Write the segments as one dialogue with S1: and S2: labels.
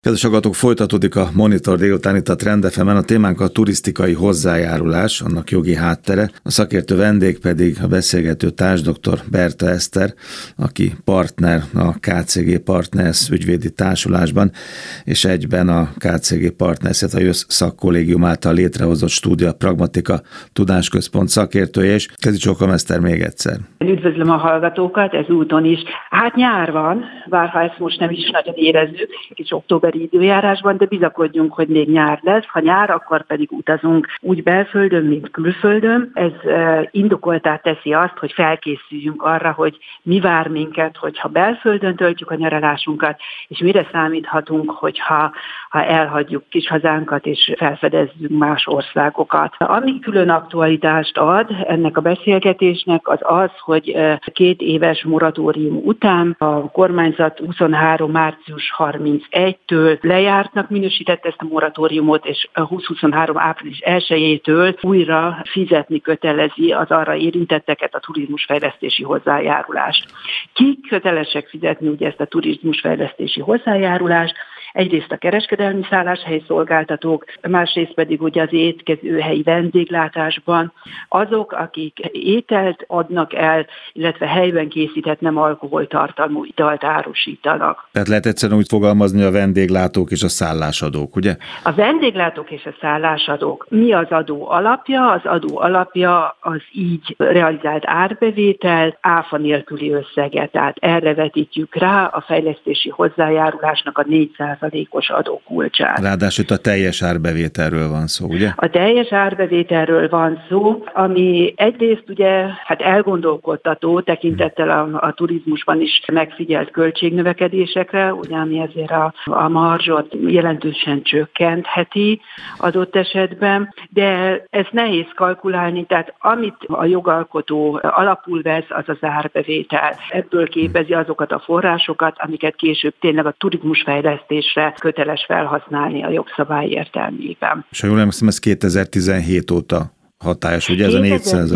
S1: Kedves hallgatók, folytatódik a Monitor délután itt a Trend FM-en. A témánk a turisztikai hozzájárulás, annak jogi háttere. A szakértő vendég pedig a beszélgető társdoktor Berta Eszter, aki partner a KCG Partners ügyvédi társulásban, és egyben a KCG Partners, a JÖSZ szakkollégium által létrehozott Stúdia Pragmatika Tudásközpont szakértője, és Kezicsókom Eszter még egyszer.
S2: Üdvözlöm a hallgatókat ezúton is. Hát nyár van, bárha ezt most nem is nagyon érezzük, kis októberi időjárásban, de bizakodjunk, hogy még nyár lesz. Ha nyár, akkor pedig utazunk úgy belföldön, mint külföldön. Ez indokoltá teszi azt, hogy felkészüljünk arra, hogy mi vár minket, hogyha belföldön töltjük a nyaralásunkat, és mire számíthatunk, hogyha elhagyjuk kis hazánkat, és felfedezzünk más országokat. Ami külön aktualitást ad ennek a beszélgetésnek, az az, hogy 2 éves moratórium után a kormányzat 23. március 31-től lejártnak minősítette ezt a moratóriumot, és 2023. április 1-től újra fizetni kötelezi az arra érintetteket a turizmusfejlesztési hozzájárulást. Kik kötelesek fizetni ugye ezt a turizmusfejlesztési hozzájárulást? Egyrészt a kereskedelmi szálláshelyi szolgáltatók, másrészt pedig ugye az étkezőhelyi vendéglátásban azok, akik ételt adnak el, illetve helyben készített nem alkoholtartalmú italt árusítanak.
S1: Tehát lehet egyszerűen úgy fogalmazni, a vendéglátók és a szállásadók, ugye?
S2: A vendéglátók és a szállásadók. Mi az adó alapja? Az adó alapja az így realizált árbevétel, áfa nélküli összege. Tehát erre vetítjük rá a fejlesztési hozzájárulásnak a 4%-os adókulcsát.
S1: Ráadásul a teljes árbevételről van szó, ugye?
S2: A teljes árbevételről van szó, ami egyrészt ugye elgondolkodtató tekintettel a turizmusban is megfigyelt költségnövekedésekre, ugye ami ezért a marzsot jelentősen csökkentheti adott esetben, de ez nehéz kalkulálni, tehát amit a jogalkotó alapul vesz, az az árbevétel. Ebből képezi azokat a forrásokat, amiket később tényleg a turizmusfejlesztésre köteles felhasználni a jogszabály értelmében.
S1: És ha jól emlékszem, ez 2017 óta hatályos, ugye ez a 4%?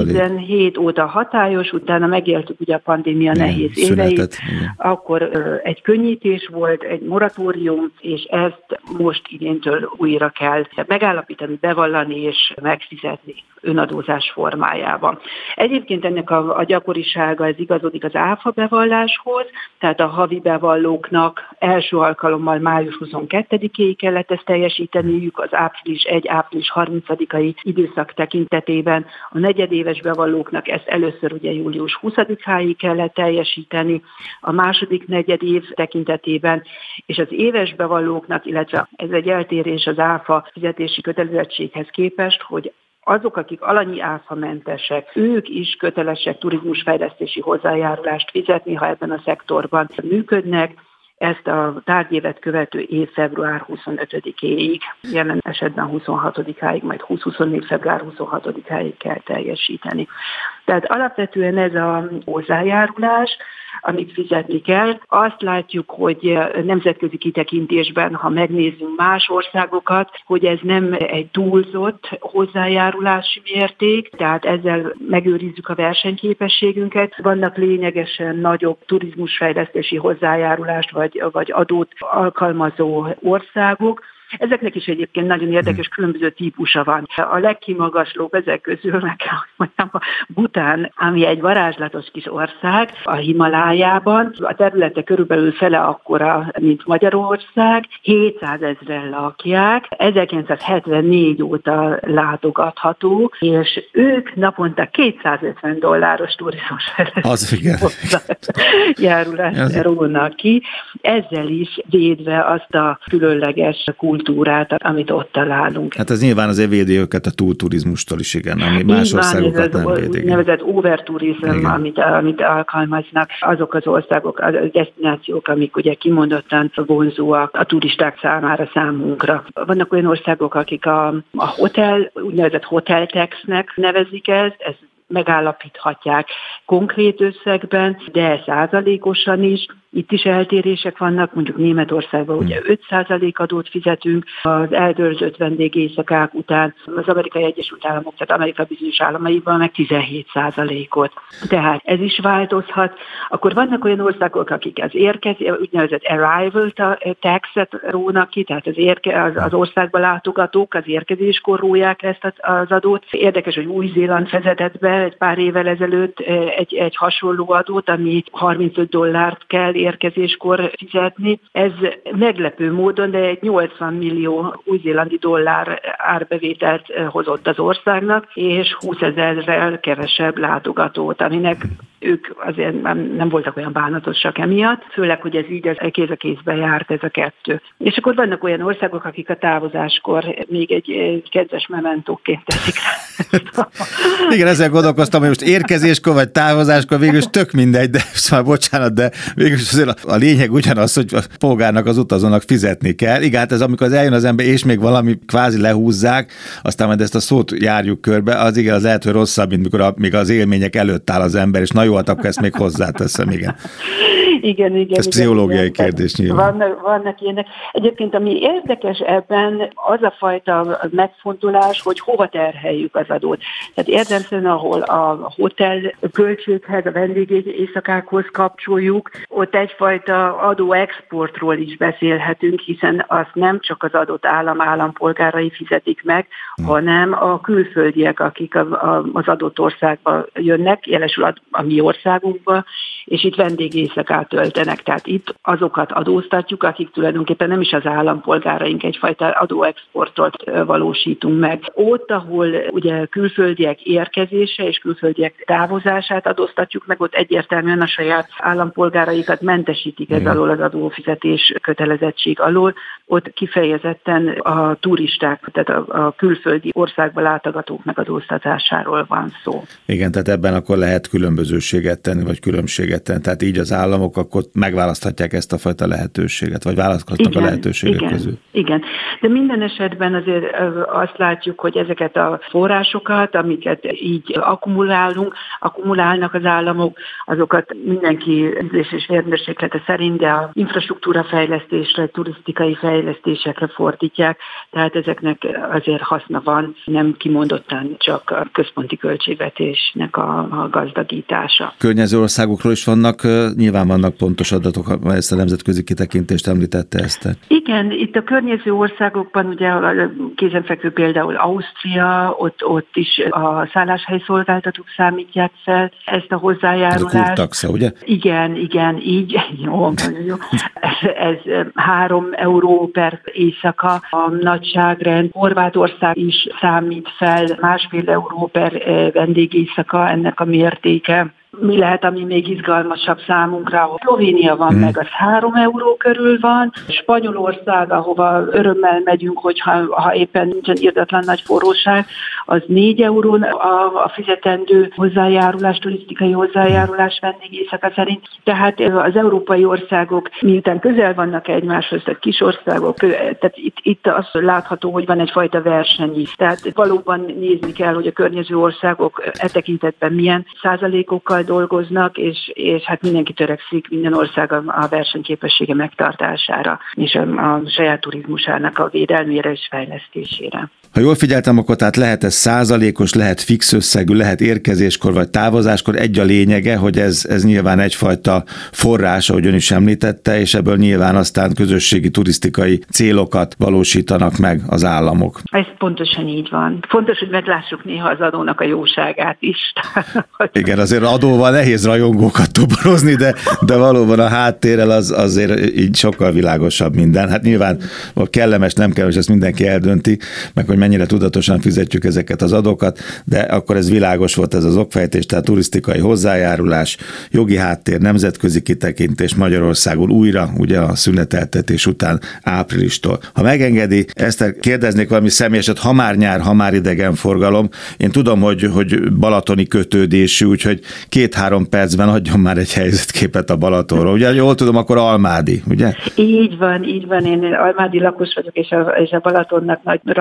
S2: 2017 óta hatályos, utána megéltük ugye a pandémia nehéz éveit, akkor egy könnyítés volt, egy moratórium, és ezt most idéntől újra kell megállapítani, bevallani és megfizetni önadózás formájában. Egyébként ennek a gyakorisága ez igazodik az áfa bevalláshoz, tehát a havi bevallóknak első alkalommal május 22-éig kellett ezt teljesíteniük, az április 30-ai időszak tekintetében, a negyedéves bevallóknak ezt először ugye július 20-áig kellett teljesíteni, a második negyedév tekintetében, és az éves bevallóknak, illetve ez egy eltérés az áfa fizetési kötelezettséghez képest, hogy azok, akik alanyi áfamentesek, ők is kötelesek turizmusfejlesztési hozzájárulást fizetni, ha ebben a szektorban működnek. Ezt a tárgyévet követő év február 25-éig, jelen esetben 26-áig, majd 2024. február 26-áig kell teljesíteni. Tehát alapvetően ez a hozzájárulás, amit fizetni kell. Azt látjuk, hogy nemzetközi kitekintésben, ha megnézzünk más országokat, hogy ez nem egy túlzott hozzájárulási mérték, tehát ezzel megőrizzük a versenyképességünket. Vannak lényegesen nagyobb turizmusfejlesztési hozzájárulást vagy adót alkalmazó országok. Ezeknek is egyébként nagyon érdekes különböző típusa van. A legkimagaslóbb ezek közül, meg kell, hogy mondjam, a Bhután, ami egy varázslatos kis ország a Himalájában. A területe körülbelül fele akkora, mint Magyarország. 700 000-en lakják. 1974 óta látogatható, és ők naponta $250 turizmusfejlesztési járulást rónak ki. Ezzel is védve azt a különleges kultúrát, amit ott találunk.
S1: Hát ez nyilván azért védi őket a túlturizmustól is, igen, ami más országokat nem védik.
S2: Úgynevezett overturizm, amit alkalmaznak azok az országok, a desztinációk, amik ugye kimondottan vonzóak a turisták számára, számunkra. Vannak olyan országok, akik a hotel, úgynevezett hotel taxnek nevezik ezt megállapíthatják konkrét összegben, de százalékosan is. Itt is eltérések vannak, mondjuk Németországban ugye 5% adót fizetünk, az eldőrzött vendégéjszakák után az Amerikai Egyesült Államok, tehát Amerika bizonyos államaiban meg 17%-ot. Tehát ez is változhat. Akkor vannak olyan országok, akik az úgynevezett arrival taxet rónak ki, tehát az országba látogatók az érkezéskor róják ezt az adót. Érdekes, hogy Új-Zéland vezetett be egy pár évvel ezelőtt egy hasonló adót, ami $35 kell érkezéskor fizetni. Ez meglepő módon, de egy 80 millió új-zélandi dollár árbevételt hozott az országnak, és 20 000-rel kevesebb látogatót, aminek ők azért nem voltak olyan bánatosak emiatt, főleg, hogy ez így kéz a kézbe járt ez a kettő. És akkor vannak olyan országok, akik a távozáskor még egy kedves mementóként teszik rá.
S1: Igen, ezzel gondolkoztam, hogy most érkezéskor vagy távozáskor végül is tök mindegy, de szóval bocsánat, de végül is azért a lényeg ugyanaz, hogy a polgárnak, az utazónak fizetni kell. Igen, hát ez amikor az eljön az ember, és még valami kvázi lehúzzák, aztán majd ezt a szót járjuk körbe, az igen, az lehet, hogy rosszabb, mint mikor még az élmények előtt áll az ember, és na jó, hát akkor ezt még hozzáteszem, igen.
S2: Igen.
S1: Ez pszichológiai kérdés nyilván.
S2: Vannak ilyenek. Egyébként, ami érdekes ebben, az a fajta megfontolás, hogy hova terheljük az adót. Tehát érdemszerűen, ahol a hotel költséghez, a vendégéjszakákhoz kapcsoljuk, ott egyfajta adóexportról is beszélhetünk, hiszen azt nem csak az adott állam állampolgárai fizetik meg, hanem a külföldiek, akik az adott országba jönnek, jelesül a mi országunkba, és itt vendégéjszakát töltenek. Tehát itt azokat adóztatjuk, akik tulajdonképpen nem is az állampolgáraink, egyfajta adóexportot valósítunk meg. Ott, ahol ugye külföldiek érkezése és külföldiek távozását adóztatjuk meg, ott egyértelműen a saját állampolgáraikat mentesítik ez alól, az adófizetés kötelezettség alól. Ott kifejezetten a turisták, tehát a külföldi országba látogatók megadóztatásáról van szó.
S1: Igen, tehát ebben akkor lehet különbözőséget tenni, vagy különbséget tenni. Tehát így az államok akkor megválaszthatják ezt a fajta lehetőséget, vagy választhatnak a lehetőségek közül.
S2: Igen, de minden esetben azért azt látjuk, hogy ezeket a forrásokat, amiket így akkumulálnak az államok, azokat mindenki ízlés és vérmérséklete szerint, de a infrastruktúra fejlesztésre, turisztikai fejlesztésekre fordítják, tehát ezeknek azért haszna van, nem kimondottan csak a központi költségvetésnek a gazdagítása.
S1: Környező országokról is nyilván vannak pontos adatok, ezt a nemzetközi kitekintést említette Eszter.
S2: Igen, itt a környező országokban ugye kézenfekvő például Ausztria, ott is a szálláshelyszolgáltatók számítják fel ezt a hozzájárulást.
S1: Ez a kurtaxa, ugye?
S2: Igen, így. Jó, nagyon jó. Ez 3 euró per éjszaka a nagyságrend. Horvátország is számít fel 1,5 euró per vendégéjszaka ennek a mértéke. Mi lehet, ami még izgalmasabb számunkra? Szlovénia van meg, az 3 euró körül van. Spanyolország, ahova örömmel megyünk, ha éppen nincsen irdatlan nagy forróság, az 4 euró a fizetendő hozzájárulás, turisztikai hozzájárulás vendégéjszaka szerint. Tehát az európai országok, miután közel vannak egymáshoz, tehát kis országok, tehát itt azt látható, hogy van egyfajta verseny is. Tehát valóban nézni kell, hogy a környező országok tekintetben milyen százalékokkal dolgoznak, és hát mindenki törekszik, minden ország a versenyképessége megtartására, és a saját turizmusának a védelmére és fejlesztésére.
S1: Ha jól figyeltem, akkor tehát lehet ez százalékos, lehet fix összegű, lehet érkezéskor vagy távozáskor, egy a lényege, hogy ez nyilván egyfajta forrás, ahogy ön is említette, és ebből nyilván aztán közösségi turisztikai célokat valósítanak meg az államok.
S2: Ez pontosan így van. Fontos, hogy meglássuk néha az adónak a jóságát is.
S1: Igen, azért adóval nehéz rajongókat toborozni, de valóban a háttérrel az azért így sokkal világosabb minden. Hát nyilván a kellemes, nem kellemes, ezt mindenki eldönti, meg hogy mennyire tudatosan fizetjük ezeket az adókat, de akkor ez világos volt ez az okfejtés, tehát turisztikai hozzájárulás, jogi háttér, nemzetközi kitekintés Magyarországon újra, ugye a szüneteltetés után áprilistól. Ha megengedi, ezt kérdeznék valami személyeset, ha már nyár, ha már idegenforgalom, én tudom, hogy balatoni kötődésű, úgyhogy 2-3 percben adjon már egy helyzetképet a Balatonról. Ugye, jól tudom, akkor almádi, ugye?
S2: Így van, én almádi lakos vagyok, és a Balatonnak nagy rajongója,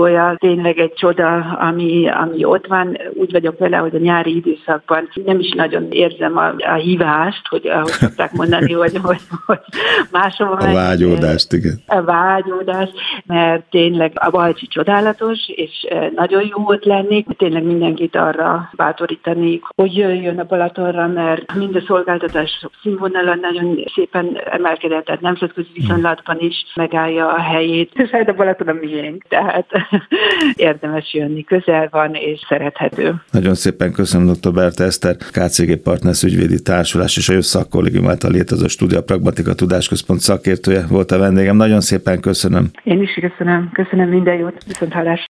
S2: Tója tényleg egy csoda, ami ott van. Úgy vagyok vele, hogy a nyári időszakban nem is nagyon érzem a hívást, hogy ahogy szokták mondani, hogy máshova
S1: a vágyódást, igen.
S2: A vágyódást, mert tényleg a Balcsi csodálatos, és nagyon jó ott lenni. Tényleg mindenkit arra bátorítanék, hogy jöjjön a Balatonra, mert mind a szolgáltatások színvonala nagyon szépen emelkedett, tehát nemzetközi viszonylatban is megállja a helyét. És hát a Balaton a miénk, tehát érdemes jönni, közel van és szerethető.
S1: Nagyon szépen köszönöm, dr. Berta Eszter, KCG Partners ügyvédi társulás és a JÖSZ szakkollégium által létező Stúdia Pragmatika Tudásközpont szakértője volt a vendégem. Nagyon szépen köszönöm.
S2: Én is köszönöm minden jót, viszonthallásra.